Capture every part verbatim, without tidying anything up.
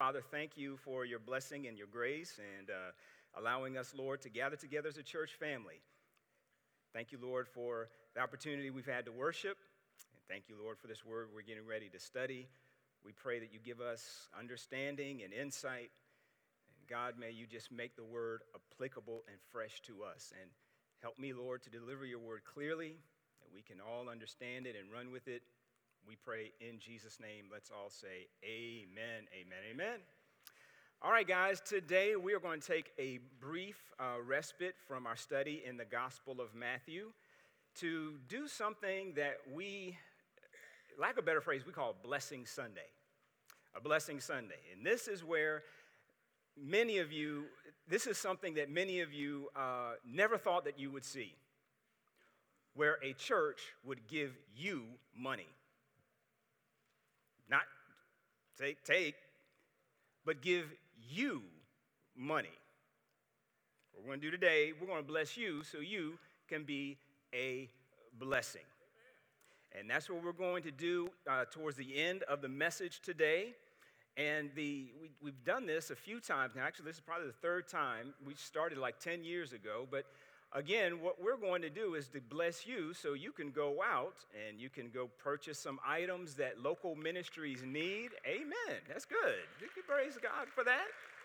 Father, thank you for your blessing and your grace and uh, allowing us, Lord, to gather together as a church family. Thank you, Lord, for the opportunity we've had to worship. And thank you, Lord, for this word we're getting ready to study. We pray that you give us understanding and insight. And God, may you just make the word applicable and fresh to us. And help me, Lord, to deliver your word clearly, that we can all understand it and run with it. We pray in Jesus' name. Let's all say amen, amen, amen. All right, guys, today we are going to take a brief uh, respite from our study in the Gospel of Matthew to do something that we, lack of a better phrase, we call Blessing Sunday. A Blessing Sunday. And this is where many of you, this is something that many of you uh, never thought that you would see, where a church would give you money. Not take, take, but give you money. What we're going to do today, we're going to bless you so you can be a blessing. And that's what we're going to do uh, towards the end of the message today. And the we, we've done this a few times now. Actually, this is probably the third time. We started like ten years ago, but again, what we're going to do is to bless you so you can go out and you can go purchase some items that local ministries need. Amen. That's good. You can praise God for that.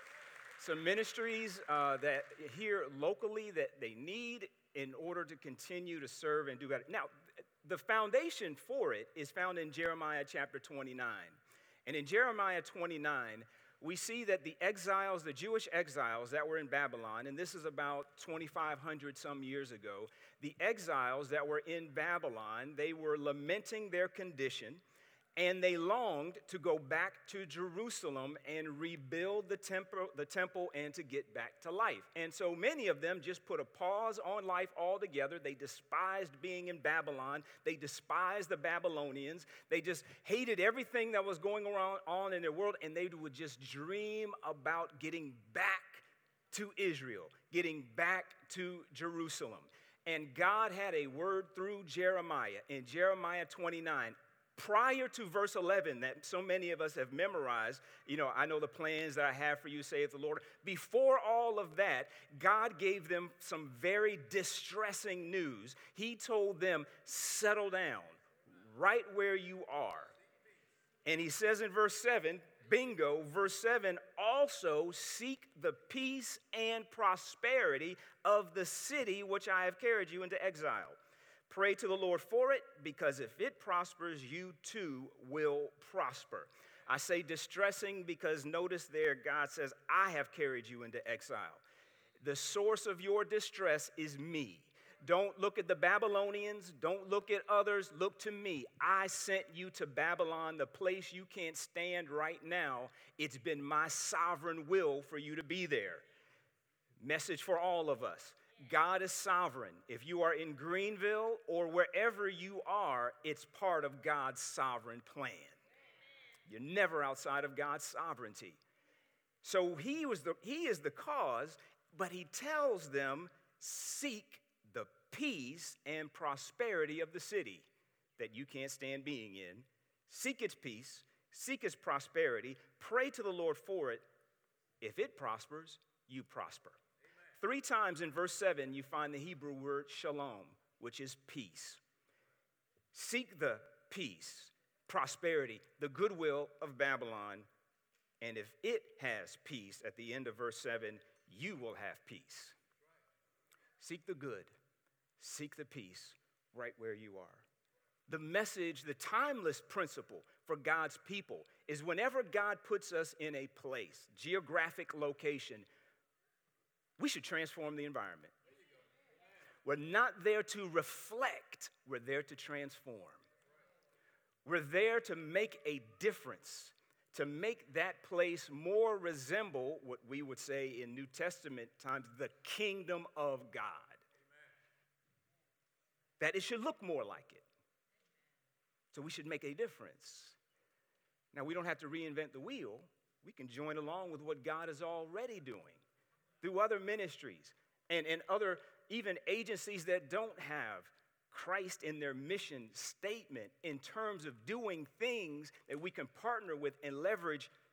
Some ministries uh, that here locally that they need in order to continue to serve and do better. Now, the foundation for it is found in Jeremiah chapter twenty-nine. And in Jeremiah twenty-nine, we see that the exiles, the Jewish exiles that were in Babylon, and this is about twenty-five hundred some years ago, the exiles that were in Babylon, they were lamenting their condition, and they longed to go back to Jerusalem and rebuild the temple, the temple and to get back to life. And so many of them just put a pause on life altogether. They despised being in Babylon. They despised the Babylonians. They just hated everything that was going around on in their world, and they would just dream about getting back to Israel, getting back to Jerusalem. And God had a word through Jeremiah in Jeremiah twenty-nine. Prior to verse eleven that so many of us have memorized, you know, I know the plans that I have for you, saith the Lord. Before all of that, God gave them some very distressing news. He told them, settle down right where you are. And he says in verse seven, bingo, verse seven, also seek the peace and prosperity of the city which I have carried you into exile. Pray to the Lord for it, because if it prospers, you too will prosper. I say distressing because notice there, God says, I have carried you into exile. The source of your distress is me. Don't look at the Babylonians. Don't look at others. Look to me. I sent you to Babylon, the place you can't stand right now. It's been my sovereign will for you to be there. Message for all of us. God is sovereign. If you are in Greenville or wherever you are, it's part of God's sovereign plan. You're never outside of God's sovereignty. So he was the, he is the cause, but he tells them, seek the peace and prosperity of the city that you can't stand being in. Seek its peace, seek its prosperity, pray to the Lord for it. If it prospers, you prosper. Three times in verse seven, you find the Hebrew word shalom, which is peace. Seek the peace, prosperity, the goodwill of Babylon, and if it has peace, at the end of verse seven, you will have peace. Seek the good, seek the peace right where you are. The message, the timeless principle for God's people is whenever God puts us in a place, geographic location, we should transform the environment. We're not there to reflect, we're there to transform. We're there to make a difference, to make that place more resemble what we would say in New Testament times, the kingdom of God. That it should look more like it. So we should make a difference. Now, we don't have to reinvent the wheel. We can join along with what God is already doing through other ministries and, and other even agencies that don't have Christ in their mission statement in terms of doing things that we can partner with and leverage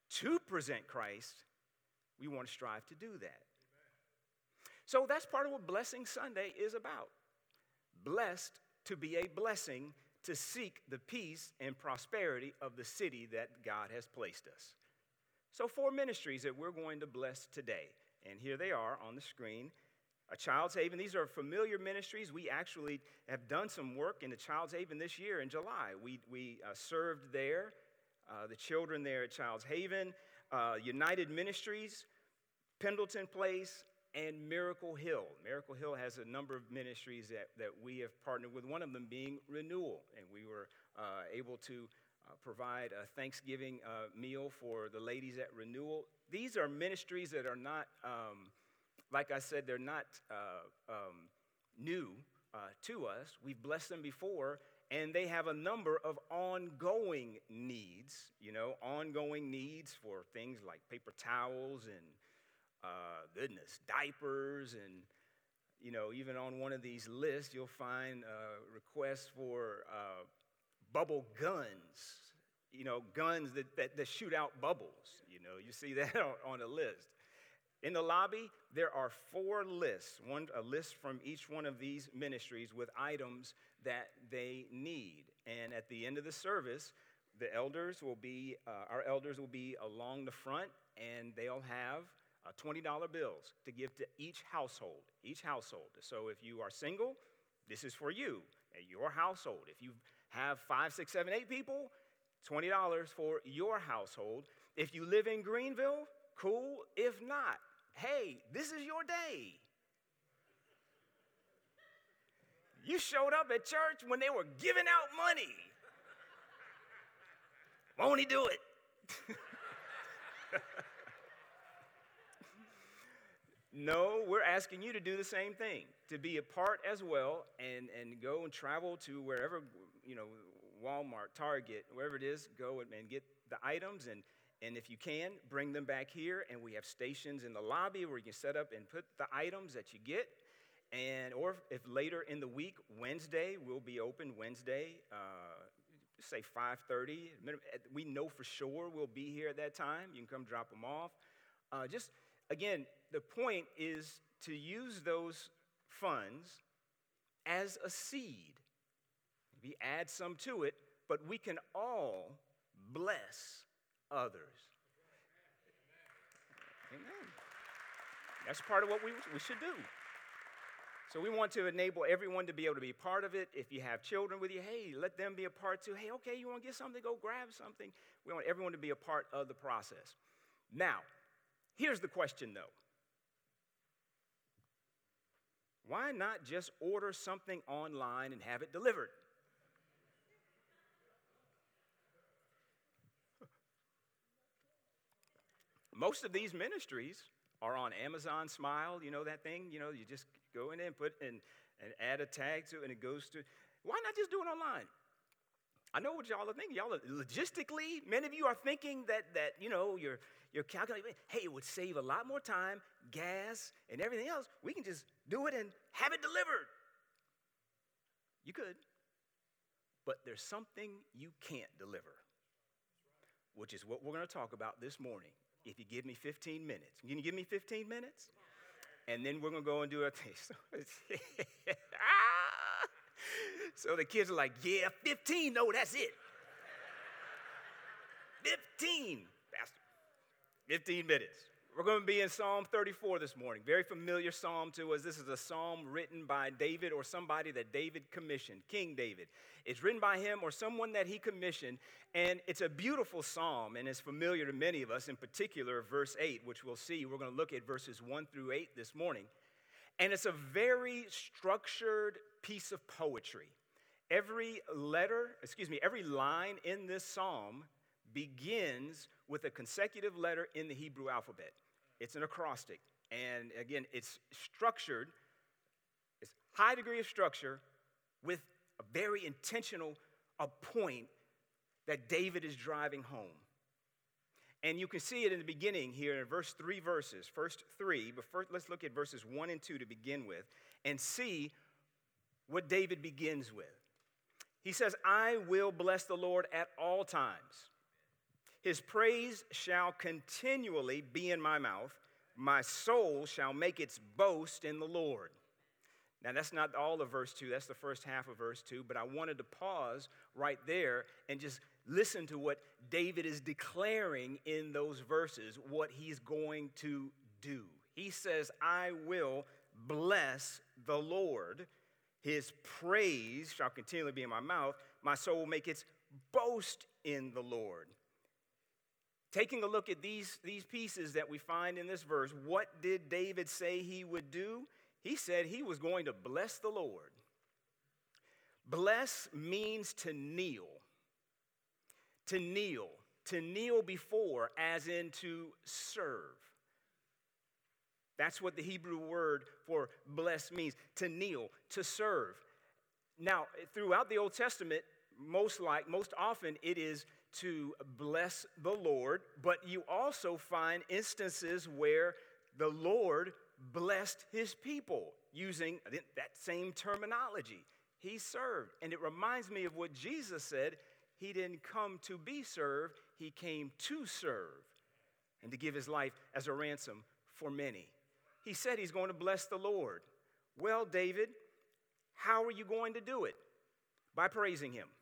to present Christ, we want to strive to do that. So that's part of what Blessing Sunday is about. Blessed to be a blessing, to seek the peace and prosperity of the city that God has placed us. So four ministries that we're going to bless today. And here they are on the screen. A Child's Haven. These are familiar ministries. We actually have done some work in the Child's Haven this year in July. We, we uh, served there, uh, the children there at Child's Haven, uh, United Ministries, Pendleton Place, and Miracle Hill. Miracle Hill has a number of ministries that, that we have partnered with, one of them being Renewal. And we were uh, able to uh, provide a Thanksgiving uh, meal for the ladies at Renewal. These are ministries that are not, um, like I said, they're not uh, um, new uh, to us. We've blessed them before, and they have a number of ongoing needs, you know, ongoing needs for things like paper towels and Uh, goodness, diapers, and, you know, even on one of these lists, you'll find uh, requests for uh, bubble guns, you know, guns that, that, that shoot out bubbles. You know, you see that on, on a list. In the lobby, there are four lists, one a list from each one of these ministries with items that they need. And at the end of the service, the elders will be, uh, our elders will be along the front, and they'll have Uh, twenty dollar bills to give to each household, each household. So if you are single, this is for you, and your household. If you have five, six, seven, eight people, twenty dollars for your household. If you live in Greenville, cool. If not, hey, this is your day. You showed up at church when they were giving out money. Won't he do it? No, we're asking you to do the same thing, to be a part as well, and, and go and travel to wherever, you know, Walmart, Target, wherever it is, go and, and get the items, and, and if you can, bring them back here, and we have stations in the lobby where you can set up and put the items that you get, and or if later in the week, Wednesday, we'll be open Wednesday, uh, say five thirty. We know for sure we'll be here at that time. You can come drop them off. Uh, just, again, the point is to use those funds as a seed. Maybe add some to it, but we can all bless others. Amen. That's part of what we, we should do. So we want to enable everyone to be able to be a part of it. If you have children with you, hey, let them be a part too. Hey, okay, you want to get something, go grab something. We want everyone to be a part of the process. Now, here's the question, though. Why not just order something online and have it delivered? Most of these ministries are on Amazon Smile, you know that thing? You know, you just go in there and put and, and add a tag to it, and it goes to. Why not just do it online? I know what y'all are thinking. Y'all are, logistically, many of you are thinking that, that you know, you're, you're calculating, hey, it would save a lot more time, gas, and everything else. We can just do it and have it delivered. You could. But there's something you can't deliver, which is what we're going to talk about this morning. If you give me fifteen minutes. Can you give me fifteen minutes? And then we're going to go and do a thing. So the kids are like, yeah, fifteen, no, that's it. fifteen, Pastor. fifteen minutes. We're going to be in Psalm thirty-four this morning. Very familiar psalm to us. This is a psalm written by David or somebody that David commissioned, King David. It's written by him or someone that he commissioned, and it's a beautiful psalm, and it's familiar to many of us, in particular verse eight, which we'll see. We're going to look at verses one through eight this morning. And it's a very structured piece of poetry. Every letter, excuse me, every line in this psalm begins with a consecutive letter in the Hebrew alphabet. It's an acrostic. And again, it's structured, it's high degree of structure with a very intentional a point that David is driving home. And you can see it in the beginning here in verse three verses, first three, but first let's look at verses one and two to begin with and see what David begins with. He says, I will bless the Lord at all times. His praise shall continually be in my mouth. My soul shall make its boast in the Lord. Now, that's not all of verse two. That's the first half of verse two. But I wanted to pause right there and just listen to what David is declaring in those verses, what he's going to do. He says, I will bless the Lord. His praise shall continually be in my mouth. My soul will make its boast in the Lord. Taking a look at these, these pieces that we find in this verse, what did David say he would do? He said he was going to bless the Lord. Bless means to kneel. To kneel. To kneel before, as in to serve. That's what the Hebrew word for bless means. To kneel, to serve. Now, throughout the Old Testament, most like, most often it is to bless the Lord, but you also find instances where the Lord blessed his people using that same terminology. He served. And it reminds me of what Jesus said. He didn't come to be served. He came to serve and to give his life as a ransom for many. He said he's going to bless the Lord. Well, David, how are you going to do it? By praising him.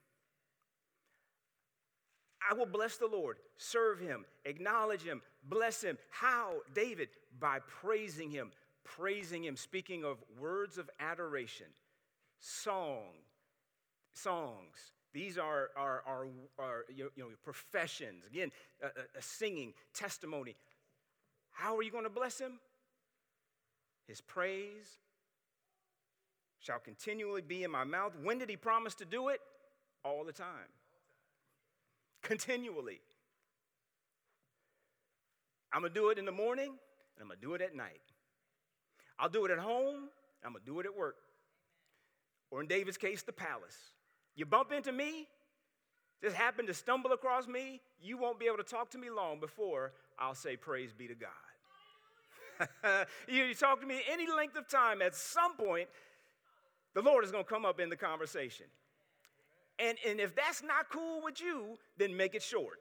I will bless the Lord, serve him, acknowledge him, bless him. How, David? By praising him, praising him. Speaking of words of adoration, song, songs. These are, are, are, are you know, professions. Again, a, a singing, testimony. How are you going to bless him? His praise shall continually be in my mouth. When did he promise to do it? All the time. Continually. I'm going to do it in the morning, and I'm going to do it at night. I'll do it at home, and I'm going to do it at work. Or in David's case, the palace. You bump into me, just happen to stumble across me, you won't be able to talk to me long before I'll say, praise be to God. You talk to me any length of time, at some point, the Lord is going to come up in the conversation. And, and if that's not cool with you, then make it short.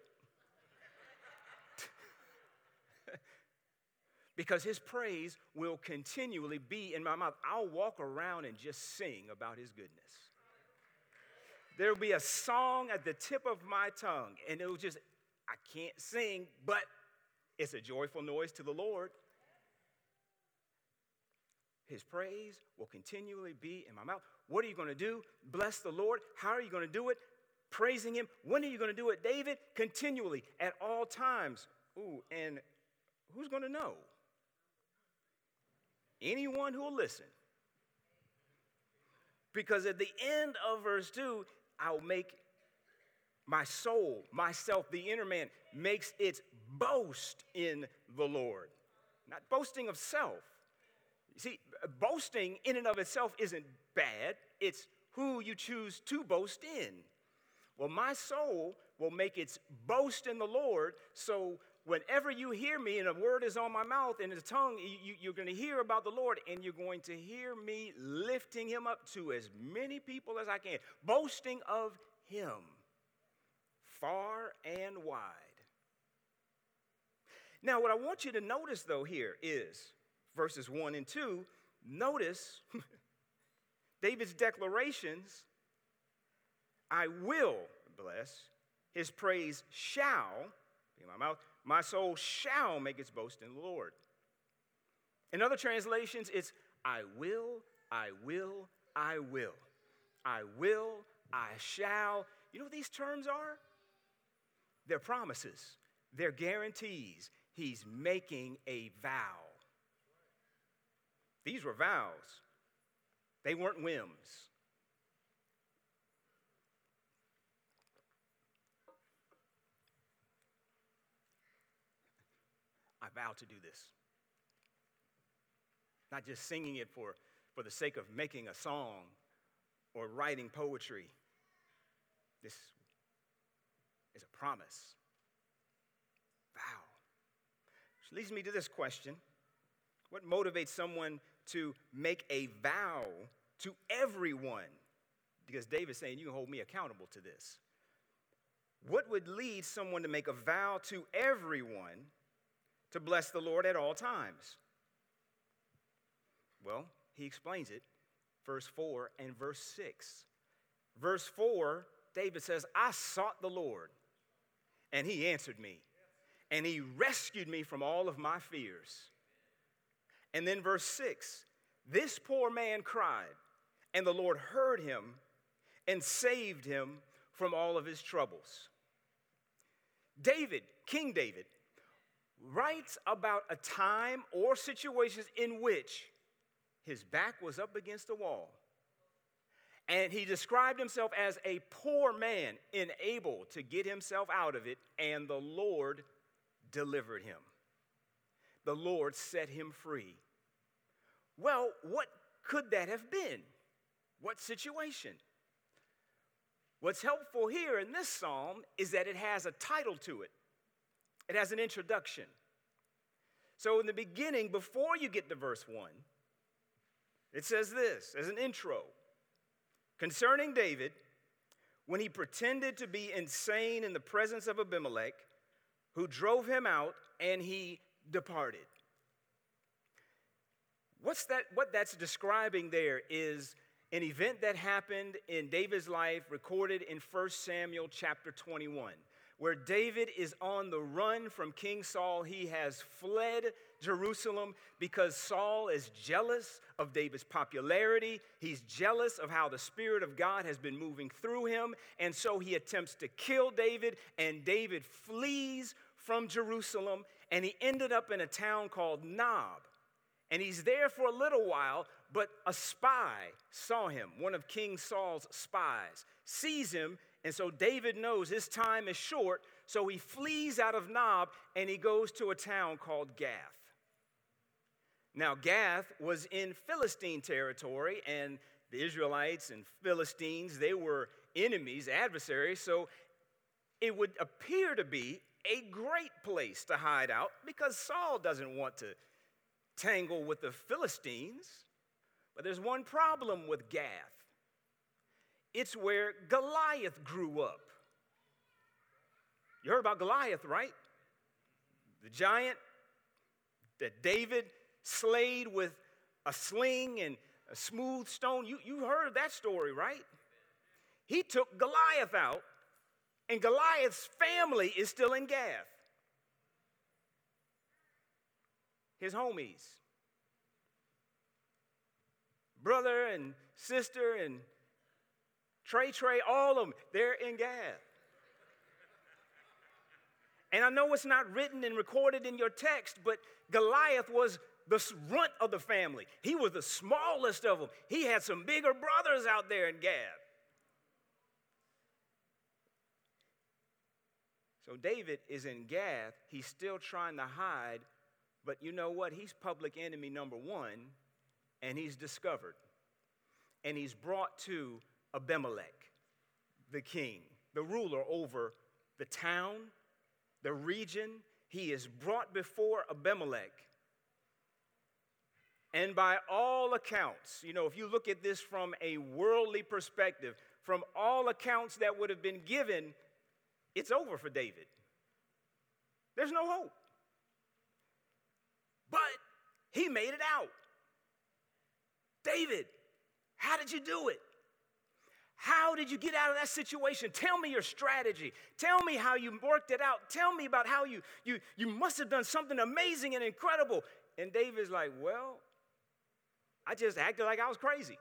Because his praise will continually be in my mouth. I'll walk around and just sing about his goodness. There will be a song at the tip of my tongue, and it will just, I can't sing, but it's a joyful noise to the Lord. His praise will continually be in my mouth. What are you going to do? Bless the Lord. How are you going to do it? Praising him. When are you going to do it, David? Continually, at all times. Ooh, and who's going to know? Anyone who will listen. Because at the end of verse two, I'll make my soul, myself, the inner man, makes its boast in the Lord. Not boasting of self. You see, boasting in and of itself isn't bad. It's who you choose to boast in. Well, my soul will make its boast in the Lord, so whenever you hear me and a word is on my mouth and the tongue, you, you're going to hear about the Lord, and you're going to hear me lifting him up to as many people as I can, boasting of him far and wide. Now, what I want you to notice, though, here is verses one and two. Notice David's declarations. I will bless. His praise shall be in my mouth. My soul shall make its boast in the Lord. In other translations, it's I will, I will, I will. I will, I shall. You know what these terms are? They're promises. They're guarantees. He's making a vow. These were vows. They weren't whims. I vow to do this. Not just singing it for, for the sake of making a song or writing poetry. This is a promise. Vow. Which leads me to this question. What motivates someone to make a vow to everyone? Because David's saying, you can hold me accountable to this. What would lead someone to make a vow to everyone to bless the Lord at all times? Well, he explains it, verse four and verse six. Verse four, David says, I sought the Lord, and he answered me, and he rescued me from all of my fears. And then verse six, this poor man cried, and the Lord heard him and saved him from all of his troubles. David, King David, writes about a time or situations in which his back was up against a wall. And he described himself as a poor man, unable to get himself out of it, and the Lord delivered him. The Lord set him free. Well, what could that have been? What situation? What's helpful here in this psalm is that it has a title to it. It has an introduction. So in the beginning, before you get to verse one, it says this as an intro. Concerning David, when he pretended to be insane in the presence of Abimelech, who drove him out, and he departed. What's that? What that's describing there is an event that happened in David's life, recorded in First Samuel chapter twenty-one, where David is on the run from King Saul. He has fled Jerusalem because Saul is jealous of David's popularity. He's jealous of how the Spirit of God has been moving through him, and so he attempts to kill David, and David flees from Jerusalem, and he ended up in a town called Nob. And he's there for a little while, but a spy saw him, one of King Saul's spies, sees him, and so David knows his time is short, so he flees out of Nob, and he goes to a town called Gath. Now, Gath was in Philistine territory, and the Israelites and Philistines, they were enemies, adversaries, so it would appear to be a great place to hide out because Saul doesn't want to tangle with the Philistines. But there's one problem with Gath. It's where Goliath grew up. You heard about Goliath, right? The giant that David slayed with a sling and a smooth stone. You, you heard that story, right? He took Goliath out, and Goliath's family is still in Gath. His homies, brother and sister and Trey Trey, all of them, they're in Gath. And I know it's not written and recorded in your text, but Goliath was the runt of the family. He was the smallest of them. He had some bigger brothers out there in Gath. So David is in Gath. He's still trying to hide, but you know what? He's public enemy number one, and he's discovered. And he's brought to Abimelech, the king, the ruler over the town, the region. He is brought before Abimelech. And by all accounts, you know, if you look at this from a worldly perspective, from all accounts that would have been given, it's over for David. There's no hope. But he made it out. David, how did you do it? How did you get out of that situation? Tell me your strategy. Tell me how you worked it out. Tell me about how you, you, you must have done something amazing and incredible. And David's like, well, I just acted like I was crazy.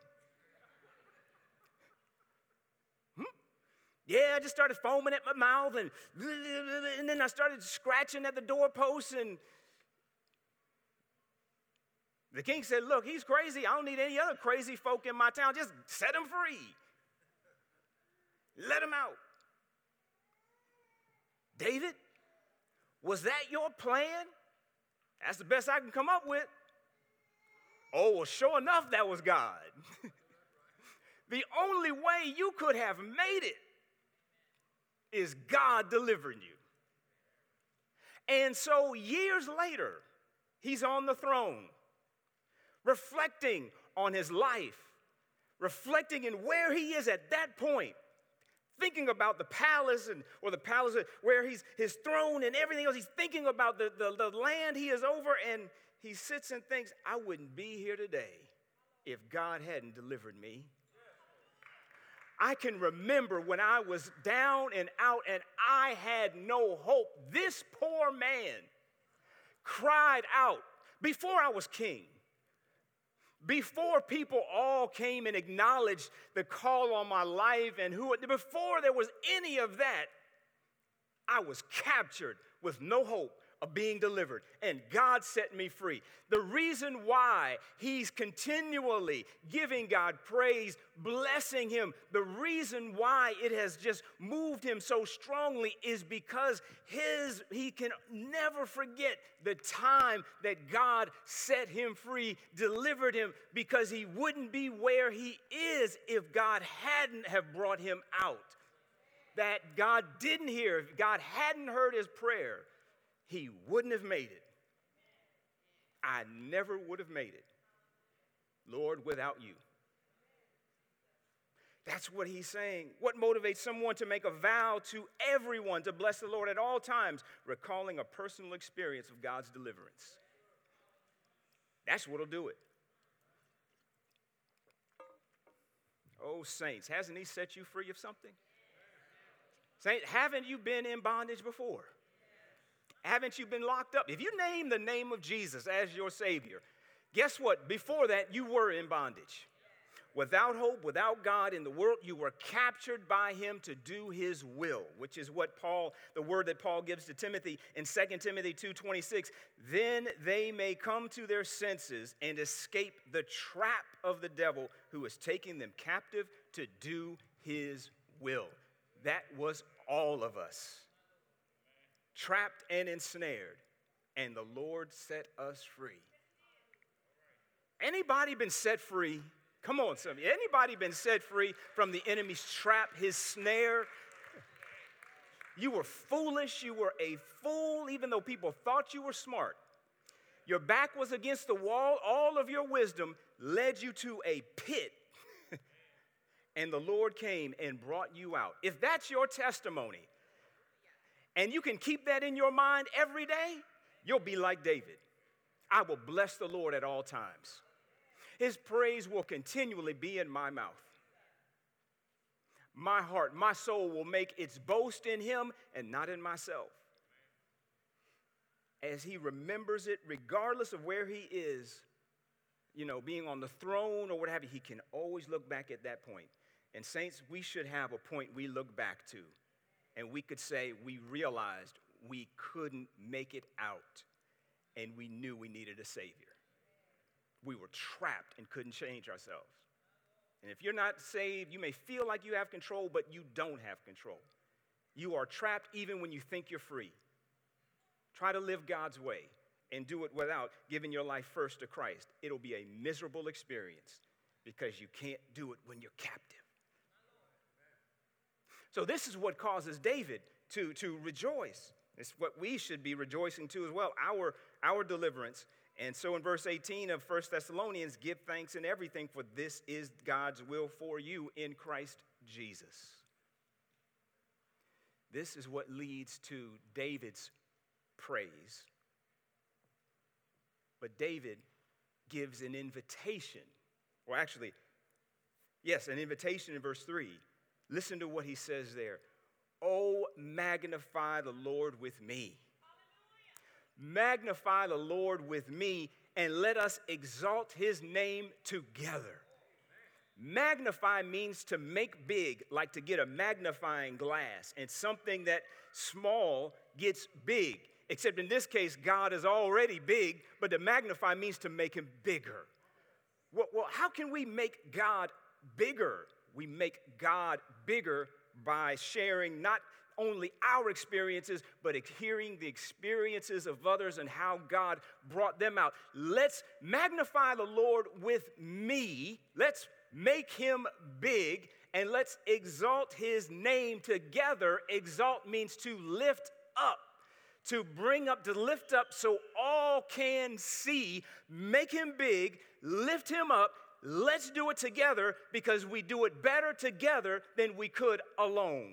Hmm? Yeah, I just started foaming at my mouth, and, and then I started scratching at the doorposts, and the king said, look, he's crazy. I don't need any other crazy folk in my town. Just set him free. Let him out. David, was that your plan? That's the best I can come up with. Oh, well, sure enough, that was God. The only way you could have made it is God delivering you. And so years later, he's on the throne, reflecting on his life, reflecting in where he is at that point, thinking about the palace and or the palace where he's his throne and everything else. He's thinking about the, the, the land he is over, and he sits and thinks, I wouldn't be here today if God hadn't delivered me. I can remember when I was down and out and I had no hope. This poor man cried out before I was king. Before people all came and acknowledged the call on my life and who, before there was any of that, I was captured with no hope of being delivered, and God set me free. The reason why he's continually giving God praise, blessing him, the reason why it has just moved him so strongly is because his he can never forget the time that God set him free, delivered him, because he wouldn't be where he is if God hadn't have brought him out. That God didn't hear, if God hadn't heard his prayer, he wouldn't have made it. I never would have made it, Lord, without you. That's what he's saying. What motivates someone to make a vow to everyone to bless the Lord at all times? Recalling a personal experience of God's deliverance. That's what'll do it. Oh, saints, hasn't he set you free of something? Saint, haven't you been in bondage before? Haven't you been locked up? If you name the name of Jesus as your Savior, guess what? Before that, you were in bondage. Without hope, without God in the world, you were captured by him to do his will, which is what Paul, the word that Paul gives to Timothy in Second Timothy two twenty-six. Then they may come to their senses and escape the trap of the devil who is taking them captive to do his will. That was all of us. Trapped and ensnared, and the Lord set us free. Anybody been set free? Come on, some of you. Anybody been set free from the enemy's trap, his snare? You were foolish. You were a fool, even though people thought you were smart. Your back was against the wall. All of your wisdom led you to a pit. And the Lord came and brought you out. If that's your testimony, and you can keep that in your mind every day, you'll be like David. I will bless the Lord at all times. His praise will continually be in my mouth. My heart, my soul will make its boast in him and not in myself. As he remembers it, regardless of where he is, you know, being on the throne or what have you, he can always look back at that point. And saints, we should have a point we look back to. And we could say we realized we couldn't make it out, and we knew we needed a Savior. We were trapped and couldn't change ourselves. And if you're not saved, you may feel like you have control, but you don't have control. You are trapped even when you think you're free. Try to live God's way and do it without giving your life first to Christ. It'll be a miserable experience because you can't do it when you're captive. So this is what causes David to, to rejoice. It's what we should be rejoicing to as well, our, our deliverance. And so in verse eighteen of First Thessalonians, give thanks in everything, for this is God's will for you in Christ Jesus. This is what leads to David's praise. But David gives an invitation, or actually, yes, an invitation in verse three. Listen to what he says there. Oh, magnify the Lord with me. Magnify the Lord with me, and let us exalt his name together. Magnify means to make big, like to get a magnifying glass, and something that small gets big. Except in this case, God is already big, but to magnify means to make him bigger. Well, well how can we make God bigger? We make God bigger by sharing not only our experiences, but hearing the experiences of others and how God brought them out. Let's magnify the Lord with me. Let's make him big, and let's exalt his name together. Exalt means to lift up, to bring up, to lift up so all can see. Make him big, lift him up. let's do it together because we do it better together than we could alone.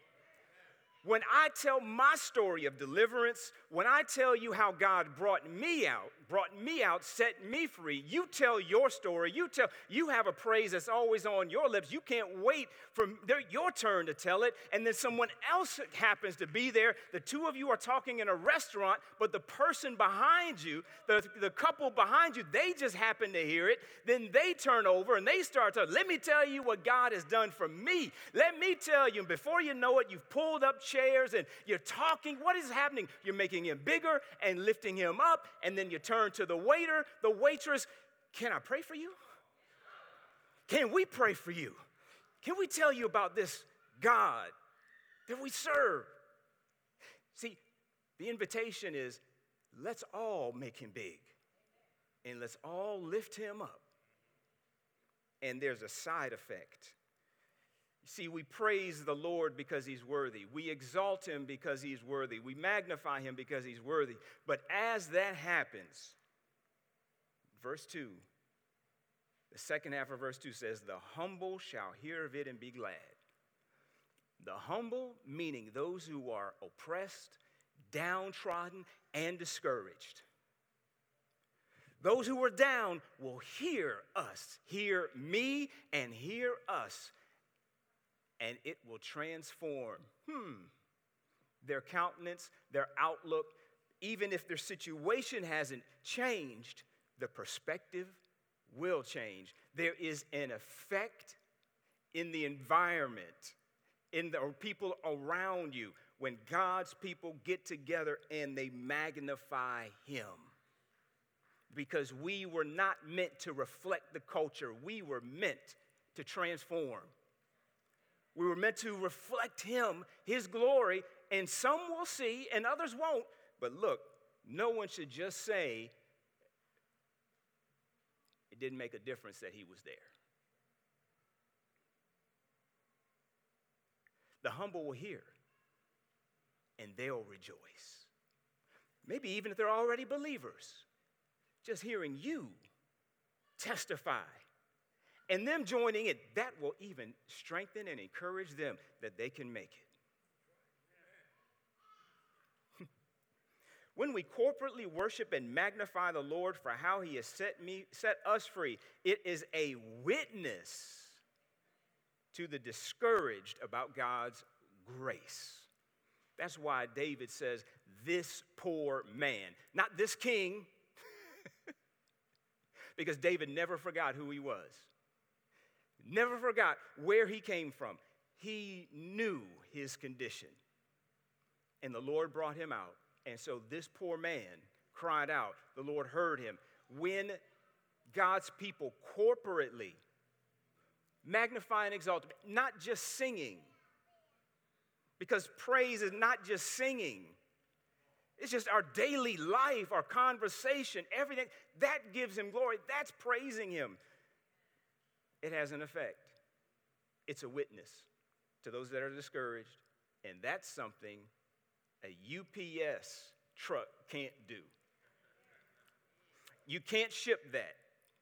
When I tell my story of deliverance, when I tell you how God brought me out, brought me out, set me free, you tell your story. You tell, you have a praise that's always on your lips. You can't wait for their, your turn to tell it, and then someone else happens to be there. The two of you are talking in a restaurant, but the person behind you, the, the couple behind you, they just happen to hear it. Then they turn over and they start to, let me tell you what God has done for me. Let me tell you, and before you know it, you've pulled up chairs and you're talking. What is happening? You're making him bigger and lifting him up, and then you turn to the waiter, the waitress. Can I pray for you? Can we pray for you? Can we tell you about this God that we serve? See, the invitation is let's all make him big and let's all lift him up. And there's a side effect. See, we praise the Lord because he's worthy. We exalt him because he's worthy. We magnify him because he's worthy. But as that happens, verse two, the second half of verse two says, the humble shall hear of it and be glad. The humble, meaning those who are oppressed, downtrodden, and discouraged. Those who are down will hear us, hear me, and hear us. And it will transform hmm, their countenance, their outlook. Even if their situation hasn't changed, the perspective will change. There is an effect in the environment, in the people around you, when God's people get together and they magnify him. Because we were not meant to reflect the culture. We were meant to transform. We were meant to reflect him, his glory, and some will see and others won't. But look, no one should just say it didn't make a difference that he was there. The humble will hear, and they'll rejoice. Maybe even if they're already believers, just hearing you testify and them joining it, that will even strengthen and encourage them that they can make it. When we corporately worship and magnify the Lord for how he has set me, set us free, it is a witness to the discouraged about God's grace. That's why David says, this poor man, not this king, because David never forgot who he was. Never forgot where he came from. He knew his condition. And the Lord brought him out. And so this poor man cried out. The Lord heard him. When God's people corporately magnify and exalt him, not just singing, because praise is not just singing. It's just our daily life, our conversation, everything. That gives him glory. That's praising him. It has an effect. It's a witness to those that are discouraged, and that's something a U P S truck can't do. You can't ship that.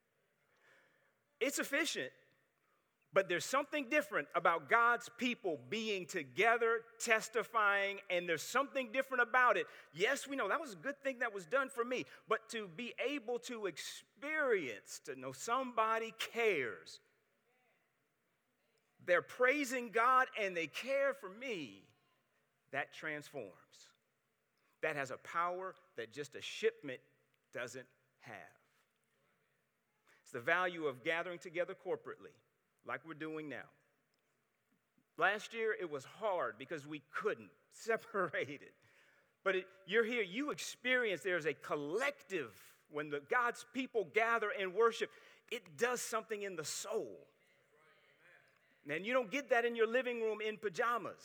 It's efficient, but there's something different about God's people being together, testifying, and there's something different about it. Yes, we know that was a good thing that was done for me, but to be able to experience, to know somebody cares, they're praising God and they care for me, that transforms. That has a power that just a shipment doesn't have. It's the value of gathering together corporately, like we're doing now. Last year, it was hard because we couldn't separate it. But it, you're here, you experience there's a collective. When the God's people gather and worship, it does something in the soul. And you don't get that in your living room in pajamas.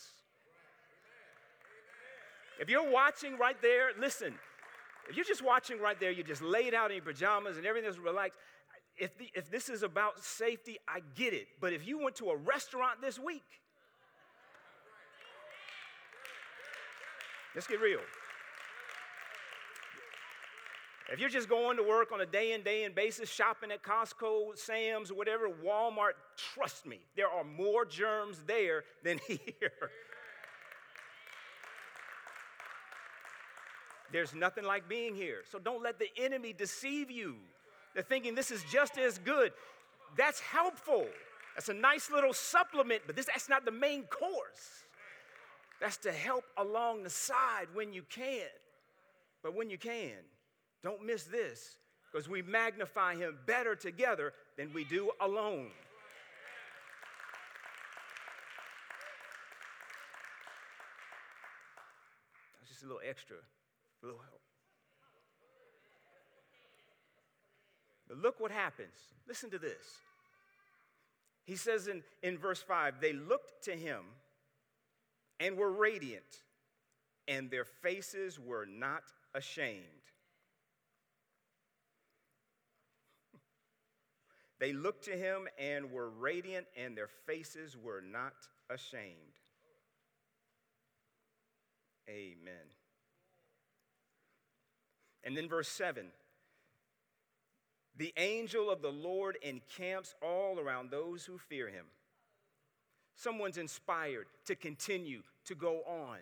If you're watching right there, listen. If you're just watching right there, you're just laid out in your pajamas and everything's relaxed. If, the, if this is about safety, I get it. But if you went to a restaurant this week, let's get real. If you're just going to work on a day-in, day-in basis, shopping at Costco, Sam's, whatever, Walmart, trust me, there are more germs there than here. There's nothing like being here. So don't let the enemy deceive you. They're thinking this is just as good. That's helpful. That's a nice little supplement, but this, that's not the main course. That's to help along the side when you can. But when you can, don't miss this, because we magnify him better together than we do alone. That's just a little extra, a little help. But look what happens. Listen to this. He says in, in verse five, they looked to him and were radiant, and their faces were not ashamed. They looked to him and were radiant, and their faces were not ashamed. Amen. And then verse seven. The angel of the Lord encamps all around those who fear him. Someone's inspired to continue to go on.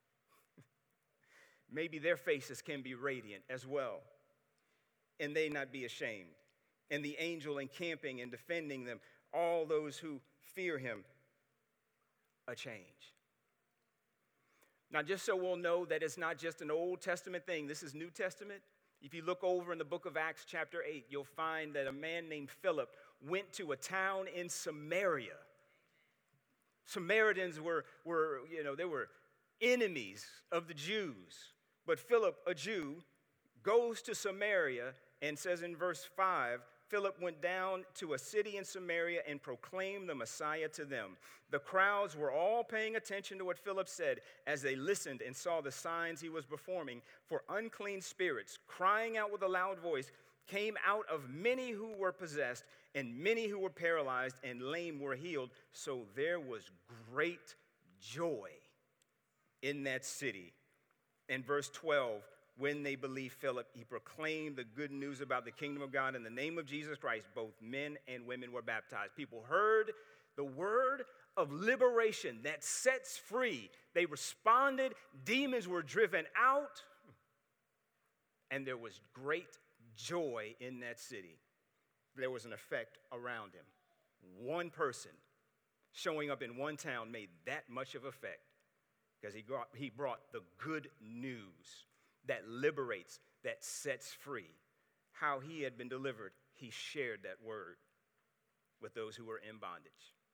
Maybe their faces can be radiant as well, and they not be ashamed. And the angel encamping and defending them, all those who fear him, a change. Now, just so we'll know that it's not just an Old Testament thing, this is New Testament. If you look over in the book of Acts chapter eight, you'll find that a man named Philip went to a town in Samaria. Samaritans were, were, you know, they were enemies of the Jews. But Philip, a Jew, goes to Samaria and says in verse five, Philip went down to a city in Samaria and proclaimed the Messiah to them. The crowds were all paying attention to what Philip said as they listened and saw the signs he was performing. For unclean spirits, crying out with a loud voice, came out of many who were possessed, and many who were paralyzed and lame were healed. So there was great joy in that city. In verse twelve, when they believed Philip, he proclaimed the good news about the kingdom of God in the name of Jesus Christ. Both men and women were baptized. People heard the word of liberation that sets free. They responded. Demons were driven out. And there was great joy in that city. There was an effect around him. One person showing up in one town made that much of effect because he brought, he brought the good news that liberates, that sets free. How he had been delivered, he shared that word with those who were in bondage.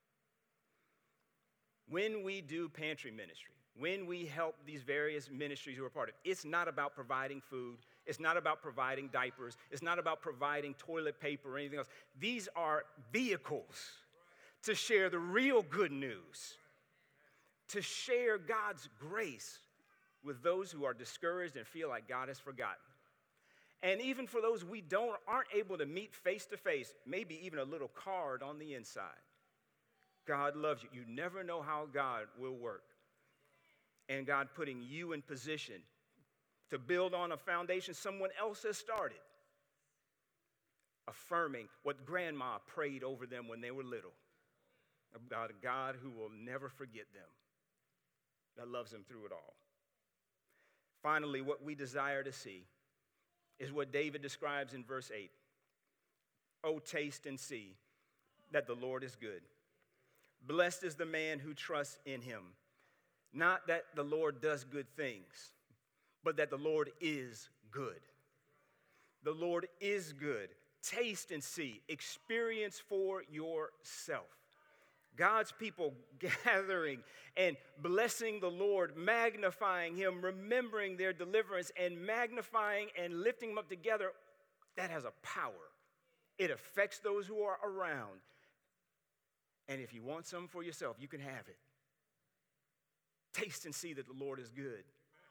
When we do pantry ministry, when we help these various ministries who are part of it, it's not about providing food. It's not about providing diapers. It's not about providing toilet paper or anything else. These are vehicles to share the real good news, to share God's grace with those who are discouraged and feel like God has forgotten. And even for those we don't aren't able to meet face to face, maybe even a little card on the inside. God loves you. You never know how God will work. And God putting you in position to build on a foundation someone else has started. Affirming what grandma prayed over them when they were little. About a God who will never forget them. That loves them through it all. Finally, what we desire to see is what David describes in verse eight. Oh, taste and see that the Lord is good. Blessed is the man who trusts in him. Not that the Lord does good things, but that the Lord is good. The Lord is good. Taste and see. Experience for yourself. God's people gathering and blessing the Lord, magnifying him, remembering their deliverance, and magnifying and lifting them up together, that has a power. It affects those who are around. And if you want some for yourself, you can have it. Taste and see that the Lord is good.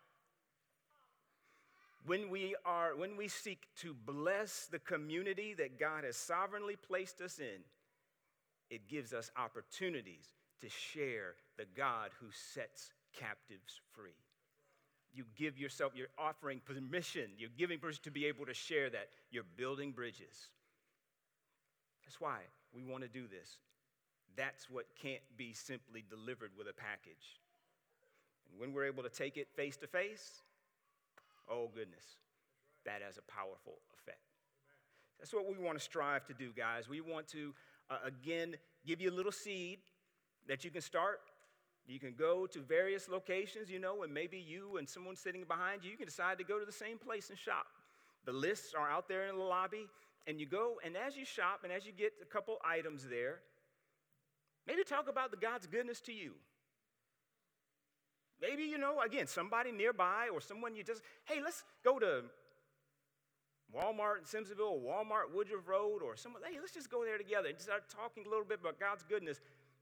When we are, when we seek to bless the community that God has sovereignly placed us in, it gives us opportunities to share the God who sets captives free. You give yourself, you're offering permission, you're giving permission to be able to share that. You're building bridges. That's why we want to do this. That's what can't be simply delivered with a package. And when we're able to take it face to face, oh goodness, that has a powerful effect. That's what we want to strive to do, guys. We want to, uh, again, give you a little seed that you can start. You can go to various locations, you know, and maybe you and someone sitting behind you, you can decide to go to the same place and shop. The lists are out there in the lobby, and you go, and as you shop and as you get a couple items there, maybe talk about the God's goodness to you. Maybe, you know, again, somebody nearby or someone you just, hey, let's go to Walmart in Simpsonville or Walmart Woodruff Road or someone, hey, let's just go there together and start talking a little bit about God's goodness.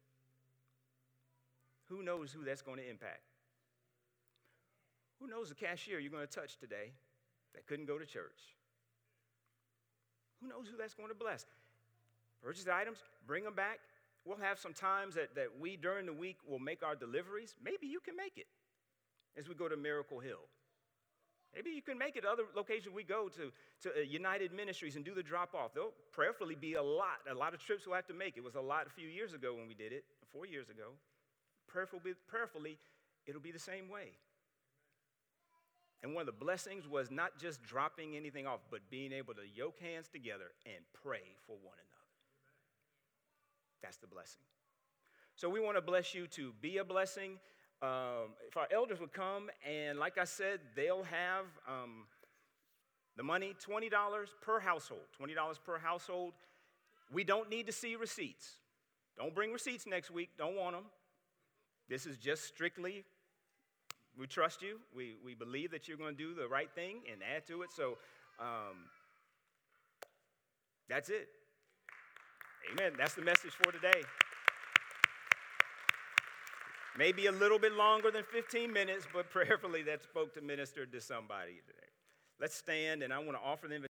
Who knows who that's going to impact? Who knows the cashier you're going to touch today that couldn't go to church? Who knows who that's going to bless? Purchase items, bring them back. We'll have some times that, that we, during the week, will make our deliveries. Maybe you can make it as we go to Miracle Hill. Maybe you can make it other locations we go to, to United Ministries and do the drop-off. There'll prayerfully be a lot. A lot of trips we'll have to make. It was a lot a few years ago when we did it, four years ago. Prayerfully, prayerfully, it'll be the same way. And one of the blessings was not just dropping anything off, but being able to yoke hands together and pray for one another. That's the blessing. So we want to bless you to be a blessing. Um, if our elders would come, and like I said, they'll have um, the money, twenty dollars per household, twenty dollars per household. We don't need to see receipts. Don't bring receipts next week. Don't want them. This is just strictly, we trust you. We, we believe that you're going to do the right thing and add to it. So um, that's it. Amen. That's the message for today. Maybe a little bit longer than fifteen minutes, but prayerfully that spoke to minister to somebody today. Let's stand, and I want to offer them.